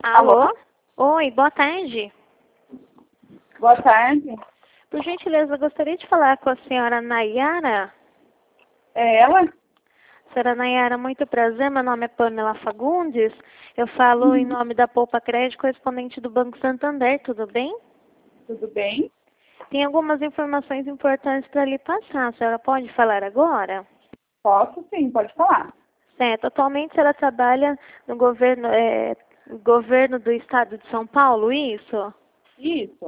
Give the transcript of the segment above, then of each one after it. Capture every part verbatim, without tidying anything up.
Alô? Alô? Oi, boa tarde. Boa tarde. Por gentileza, eu gostaria de falar com a senhora Nayara. É ela? Senhora Nayara, muito prazer. Meu nome é Pamela Fagundes. Eu falo Uhum. em nome da Poupa Crédito, correspondente do Banco Santander. Tudo bem? Tudo bem? Tem algumas informações importantes para lhe passar. A senhora pode falar agora? Posso sim, pode falar. Certo. Atualmente a senhora trabalha no governo, é, governo do estado de São Paulo, isso? Isso.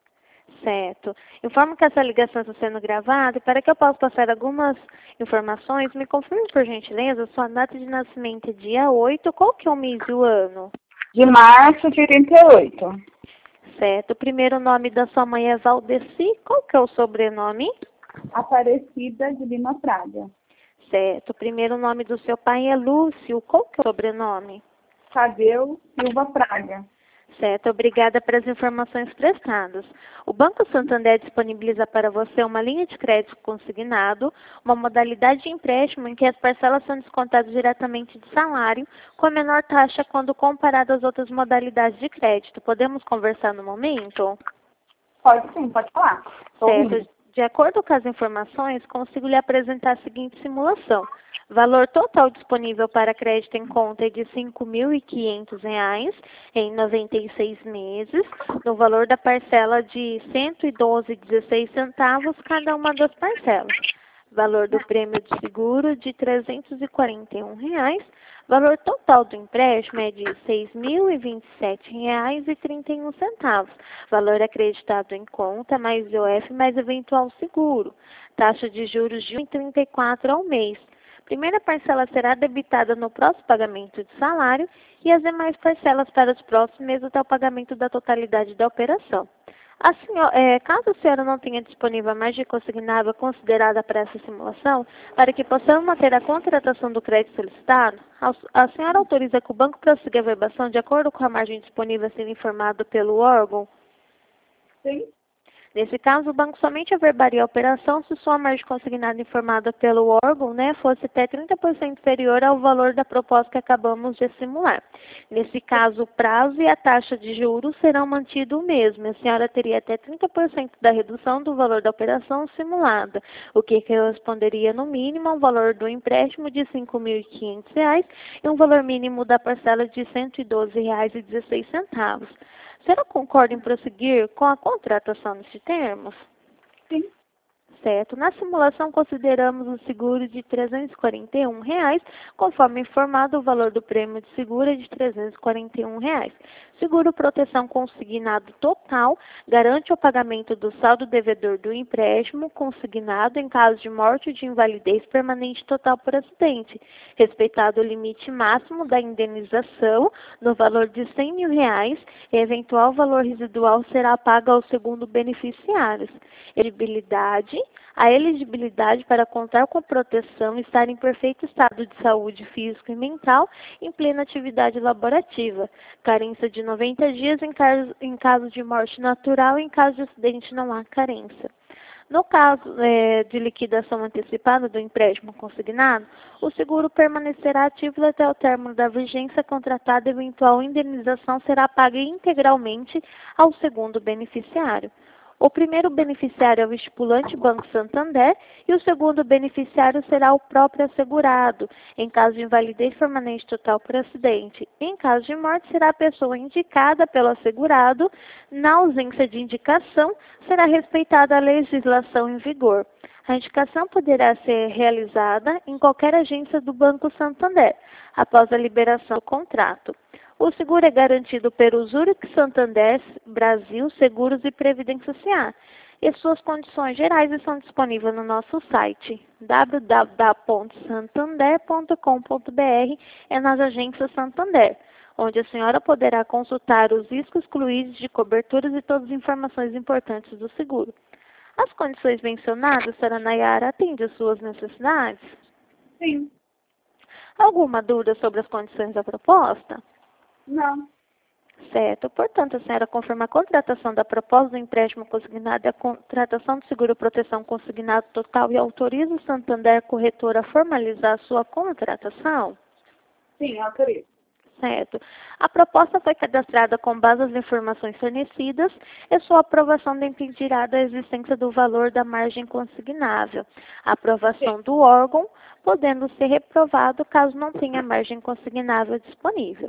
Certo. Informo que essa ligação está sendo gravada e para que eu possa passar algumas informações, me confirme por gentileza sua data de nascimento é dia oito, qual que é o mês e o ano? De março de oitenta e oito. Certo. O primeiro nome da sua mãe é Valdeci, qual que é o sobrenome? Aparecida de Lima Fraga. Certo. O primeiro nome do seu pai é Lúcio, qual que é o sobrenome? Tadeu Silva Fraga. Certo, obrigada pelas informações prestadas. O Banco Santander disponibiliza para você uma linha de crédito consignado, uma modalidade de empréstimo em que as parcelas são descontadas diretamente do salário, com a menor taxa quando comparado às outras modalidades de crédito. Podemos conversar no momento? Pode sim, pode falar. Tô ouvindo. Certo. De acordo com as informações, consigo lhe apresentar a seguinte simulação. Valor total disponível para crédito em conta é de cinco mil e quinhentos reais em noventa e seis meses, no valor da parcela de cento e doze vírgula dezesseis centavos cada uma das parcelas. Valor do prêmio de seguro de trezentos e quarenta e um reais. Valor total do empréstimo é de seis mil e vinte e sete reais e trinta e um centavos. Valor acreditado em conta mais I O F mais eventual seguro. Taxa de juros de um vírgula trinta e quatro ao mês. Primeira parcela será debitada no próximo pagamento de salário e as demais parcelas para os próximos meses até o pagamento da totalidade da operação. A senhora, é, caso a senhora não tenha disponível a margem consignável considerada para essa simulação, para que possamos manter a contratação do crédito solicitado, a, a senhora autoriza que o banco prossiga a verbação de acordo com a margem disponível a ser informada pelo órgão? Sim. Nesse caso, o banco somente averbaria a operação se sua margem consignada informada pelo órgão, né, fosse até trinta por cento inferior ao valor da proposta que acabamos de simular. Nesse caso, o prazo e a taxa de juros serão mantidos o mesmo. A senhora teria até trinta por cento da redução do valor da operação simulada, o que corresponderia no mínimo a um valor do empréstimo de cinco mil e quinhentos reais e um valor mínimo da parcela de cento e doze reais e dezesseis centavos. A senhora concorda em prosseguir com a contratação nesses termos? Sim. Certo. Na simulação, consideramos o seguro de trezentos e quarenta e um reais, conforme informado, o valor do prêmio de seguro é de trezentos e quarenta e um reais. Seguro proteção consignado total garante o pagamento do saldo devedor do empréstimo consignado em caso de morte ou de invalidez permanente total por acidente, respeitado o limite máximo da indenização no valor de cem mil reais, e eventual valor residual será pago ao segundo beneficiário. Elegibilidade. A elegibilidade para contar com proteção estar em perfeito estado de saúde físico e mental em plena atividade laborativa. Carência de noventa dias em caso, em caso de morte natural e em caso de acidente não há carência. No caso é, de liquidação antecipada do empréstimo consignado, o seguro permanecerá ativo até o término da vigência contratada e eventual indenização será paga integralmente ao segundo beneficiário. O primeiro beneficiário é o estipulante Banco Santander e o segundo beneficiário será o próprio assegurado, em caso de invalidez permanente total por acidente. Em caso de morte, será a pessoa indicada pelo assegurado. Na ausência de indicação, será respeitada a legislação em vigor. A indicação poderá ser realizada em qualquer agência do Banco Santander, após a liberação do contrato. O seguro é garantido pelo Zurich Santander Brasil Seguros e Previdência S A e suas condições gerais estão disponíveis no nosso site w w w ponto santander ponto com ponto b r e nas agências Santander, onde a senhora poderá consultar os riscos excluídos de coberturas e todas as informações importantes do seguro. As condições mencionadas, senhora Nayara, atendem às suas necessidades? Sim. Alguma dúvida sobre as condições da proposta? Não. Certo. Portanto, a senhora confirma a contratação da proposta do empréstimo consignado e a contratação do seguro proteção consignado total e autoriza o Santander Corretora a formalizar a sua contratação? Sim, autorizo. Certo. A proposta foi cadastrada com base nas informações fornecidas e sua aprovação dependerá da existência do valor da margem consignável. A aprovação do órgão, podendo ser reprovado caso não tenha margem consignável disponível.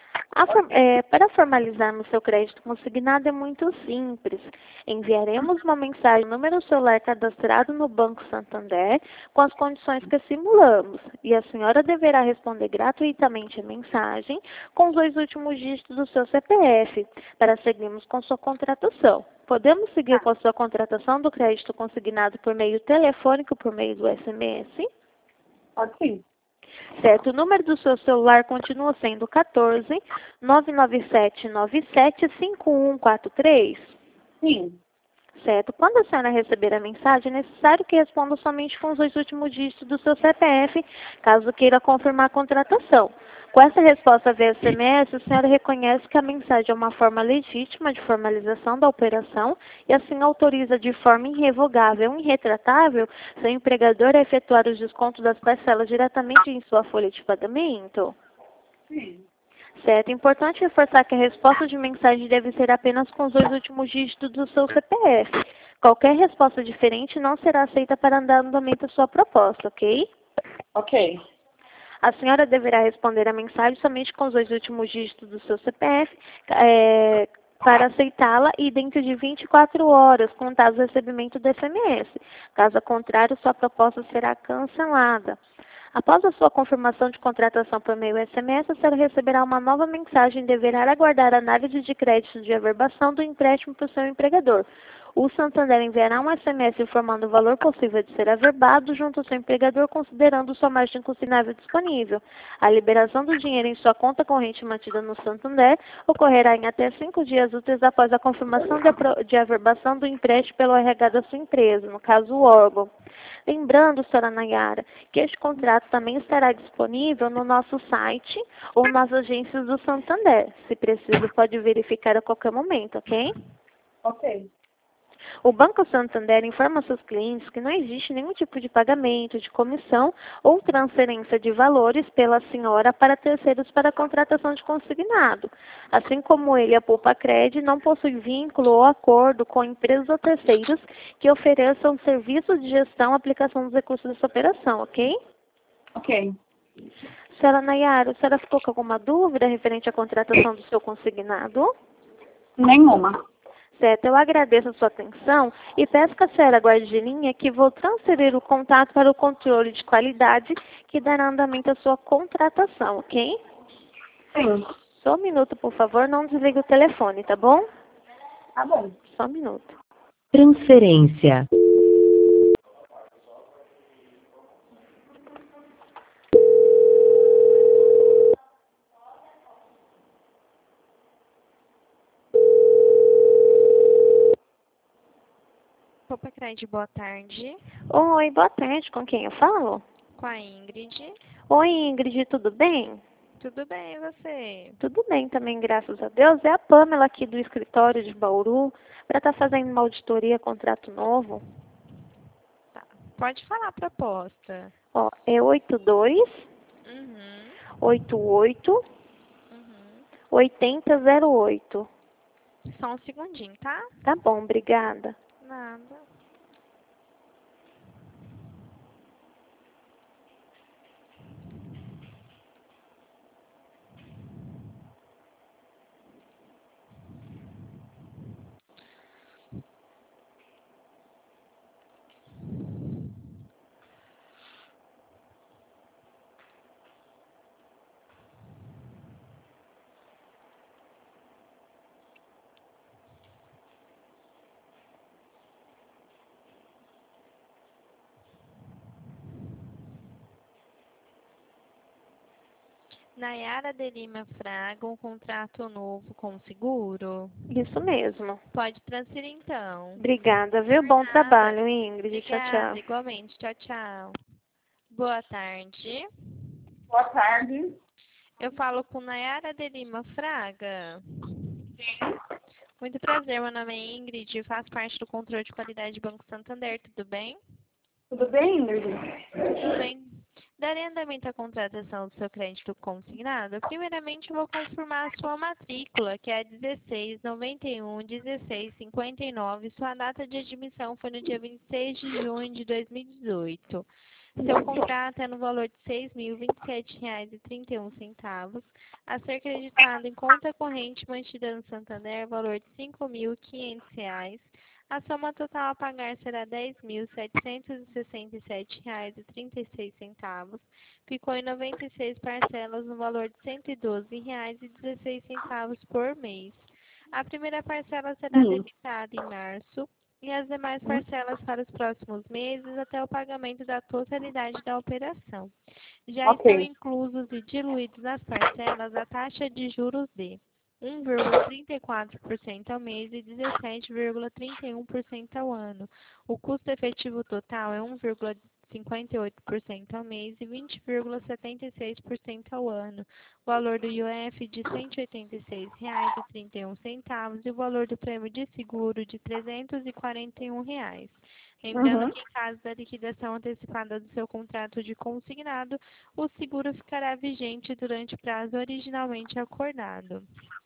A for- é, para formalizarmos seu crédito consignado é muito simples. Enviaremos uma mensagem no número celular cadastrado no Banco Santander com as condições que simulamos e a senhora deverá responder gratuitamente a mensagem com os dois últimos dígitos do seu C P F para seguirmos com sua contratação. Podemos seguir com a sua contratação do crédito consignado por meio telefônico, por meio do S M S? Pode sim. Certo, o número do seu celular continua sendo quatorze, nove nove sete nove sete, cinco um quatro três? Sim. Certo. Quando a senhora receber a mensagem, é necessário que responda somente com os dois últimos dígitos do seu C P F, caso queira confirmar a contratação. Com essa resposta via S M S, a senhora reconhece que a mensagem é uma forma legítima de formalização da operação e assim autoriza de forma irrevogável e irretratável seu empregador a efetuar os descontos das parcelas diretamente em sua folha de pagamento? Sim. Certo. É importante reforçar que a resposta de mensagem deve ser apenas com os dois últimos dígitos do seu C P F. Qualquer resposta diferente não será aceita para dar andamento à sua proposta, ok? Ok. A senhora deverá responder a mensagem somente com os dois últimos dígitos do seu C P F é, para aceitá-la e dentro de vinte e quatro horas, contados o recebimento do S M S. Caso contrário, sua proposta será cancelada. Após a sua confirmação de contratação por meio S M S, a senhora receberá uma nova mensagem e deverá aguardar a análise de crédito de averbação do empréstimo para o seu empregador. O Santander enviará um S M S informando o valor possível de ser averbado junto ao seu empregador, considerando sua margem consignável disponível. A liberação do dinheiro em sua conta corrente mantida no Santander ocorrerá em até cinco dias úteis após a confirmação de, apro- de averbação do empréstimo pelo R H da sua empresa, no caso o órgão. Lembrando, senhora Nayara, que este contrato também estará disponível no nosso site ou nas agências do Santander. Se preciso, pode verificar a qualquer momento, ok? Ok. O Banco Santander informa seus clientes que não existe nenhum tipo de pagamento, de comissão ou transferência de valores pela senhora para terceiros para a contratação de consignado. Assim como ele, a Poupa Cred, não possui vínculo ou acordo com empresas ou terceiros que ofereçam serviços de gestão e aplicação dos recursos dessa operação, ok? Ok. Senhora Nayara, a senhora ficou com alguma dúvida referente à contratação do seu consignado? Nenhuma. Certo, eu agradeço a sua atenção e peço que a senhora guarde de linha que vou transferir o contato para o controle de qualidade que dará andamento à sua contratação, ok? Sim. Só um minuto, por favor, não desligue o telefone, tá bom? Tá bom. Só um minuto. Transferência. Poupa Cred, boa tarde. Oi, boa tarde, com quem eu falo? Com a Ingrid. Oi, Ingrid, tudo bem? Tudo bem, e você? Tudo bem também, graças a Deus. É a Pamela aqui do escritório de Bauru para estar fazendo uma auditoria, contrato novo. Tá. Pode falar a proposta. Ó, é oito dois Uhum. oito oito Uhum. oito zero zero oito. Só um segundinho, tá? Tá bom, obrigada. Nada. Nayara de Lima Fraga, um contrato novo com seguro? Isso mesmo. Pode transferir então. Obrigada, viu? Por Bom nada. trabalho, Ingrid. Tchau, Obrigada, tchau. igualmente. Tchau, tchau. Boa tarde. Boa tarde. Eu falo com Nayara de Lima Fraga. Sim. Muito prazer, meu nome é Ingrid, faço parte do controle de qualidade do Banco Santander, tudo bem? Tudo bem, Ingrid? Tudo bem. Darei andamento à contratação do seu crédito consignado. Primeiramente, eu vou confirmar a sua matrícula, que é a dezesseis, noventa e um, dezesseis, cinquenta e nove. Sua data de admissão foi no dia vinte e seis de junho de dois mil e dezoito. Seu contrato é no valor de seis mil e vinte e sete reais e trinta e um centavos, a ser creditado em conta corrente mantida no Santander, valor de cinco mil e quinhentos reais. A soma total a pagar será dez mil setecentos e sessenta e sete reais e trinta e seis centavos. Ficou em noventa e seis parcelas no valor de cento e doze reais e dezesseis centavos por mês. A primeira parcela será Hum. debitada em março e as demais parcelas para os próximos meses até o pagamento da totalidade da operação. Já Ok. estão inclusos e diluídos nas parcelas a taxa de juros de um vírgula trinta e quatro por cento ao mês e dezessete vírgula trinta e um por cento ao ano. O custo efetivo total é um vírgula cinquenta e oito por cento ao mês e vinte vírgula setenta e seis por cento ao ano. O valor do I O F de cento e oitenta e seis reais e trinta e um centavos e o valor do prêmio de seguro de trezentos e quarenta e um reais. Lembrando Uhum. que em caso da liquidação antecipada do seu contrato de consignado, o seguro ficará vigente durante o prazo originalmente acordado.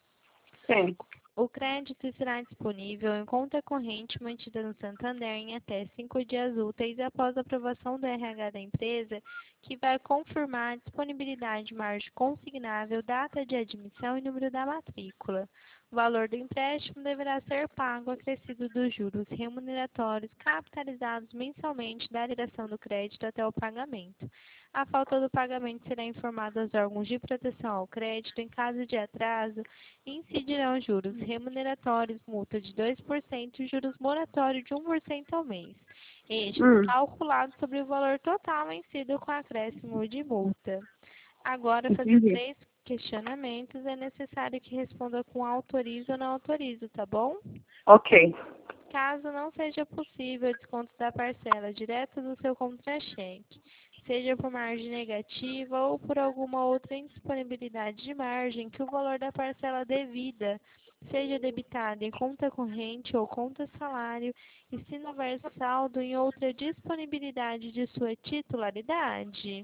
Sim. O crédito será disponível em conta corrente mantida no Santander em até cinco dias úteis após a aprovação do R H da empresa, que vai confirmar a disponibilidade de margem consignável, data de admissão e número da matrícula. O valor do empréstimo deverá ser pago acrescido dos juros remuneratórios capitalizados mensalmente da liquidação do crédito até o pagamento. A falta do pagamento será informada aos órgãos de proteção ao crédito. Em caso de atraso, incidirão juros remuneratórios, multa de dois por cento e juros moratórios de um por cento ao mês. Estes Hum. calculados sobre o valor total vencido com acréscimo de multa. Agora, fazer Entendi. três questionamentos. É necessário que responda com autorizo ou não autorizo, tá bom? Ok. Caso não seja possível o desconto da parcela direto do seu contra-cheque, seja por margem negativa ou por alguma outra indisponibilidade de margem, que o valor da parcela devida seja debitado em conta corrente ou conta salário e se não houver saldo em outra disponibilidade de sua titularidade.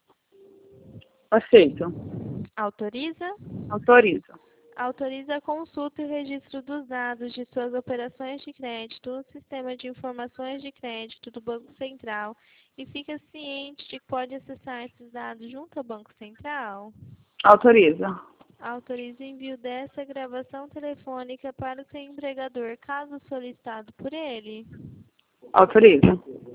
Aceito. Autoriza? Autorizo. Autoriza a consulta e o registro dos dados de suas operações de crédito no Sistema de Informações de Crédito do Banco Central e fica ciente de que pode acessar esses dados junto ao Banco Central? Autoriza. Autoriza o envio dessa gravação telefônica para o seu empregador, caso solicitado por ele. Autoriza.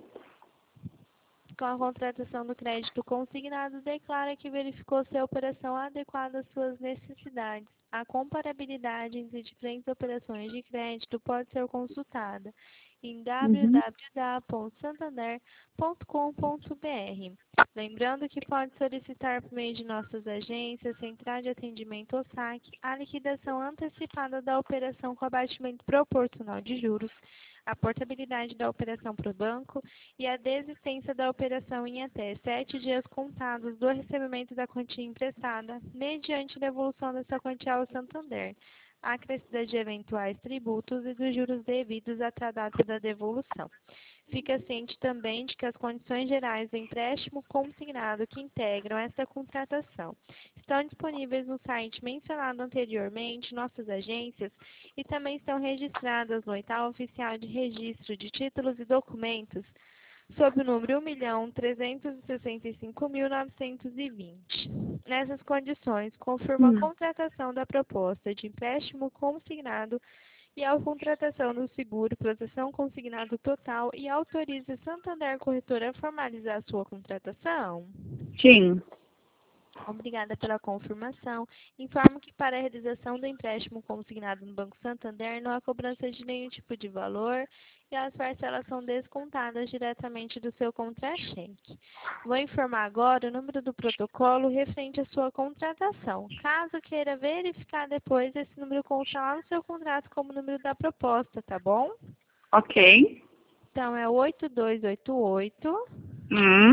Com a contratação do crédito consignado, declara que verificou se a operação adequada às suas necessidades. A comparabilidade entre diferentes operações de crédito pode ser consultada em w w w ponto santander ponto com ponto b r. Lembrando que pode solicitar por meio de nossas agências, Central de Atendimento ou saque, a liquidação antecipada da operação com abatimento proporcional de juros, a portabilidade da operação para o banco e a desistência da operação em até sete dias contados do recebimento da quantia emprestada, mediante devolução dessa quantia ao Santander, acrescida de eventuais tributos e dos juros devidos até a data da devolução. Fica ciente também de que as condições gerais do empréstimo consignado que integram esta contratação estão disponíveis no site mencionado anteriormente, nossas agências, e também estão registradas no Edital Oficial de Registro de Títulos e Documentos, sob o número um milhão trezentos e sessenta e cinco mil novecentos e vinte. Nessas condições, confirma a contratação da proposta de empréstimo consignado e a contratação do seguro, proteção consignado total e autoriza Santander Corretora a formalizar a sua contratação? Sim. Obrigada pela confirmação. Informo que para a realização do empréstimo consignado no Banco Santander não há cobrança de nenhum tipo de valor e as parcelas são descontadas diretamente do seu contra-cheque. Vou informar agora o número do protocolo referente à sua contratação. Caso queira verificar depois, esse número consta lá no seu contrato como número da proposta, tá bom? Ok. Então, é oito dois oito oito, Hum.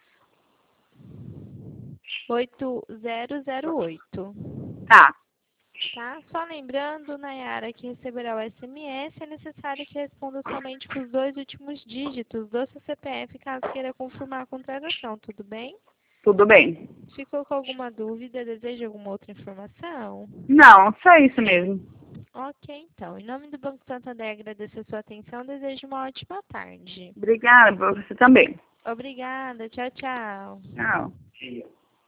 oito zero zero oito. Tá. Tá? Só lembrando, Nayara, que receberá o S M S, é necessário que responda somente com os dois últimos dígitos do seu C P F, caso queira confirmar a contratação, tudo bem? Tudo bem. Ficou com alguma dúvida? Deseja alguma outra informação? Não, só isso mesmo. Ok, então. Em nome do Banco Santander, agradeço a sua atenção. Desejo uma ótima tarde. Obrigada, você também. Obrigada. Tchau, tchau. Tchau.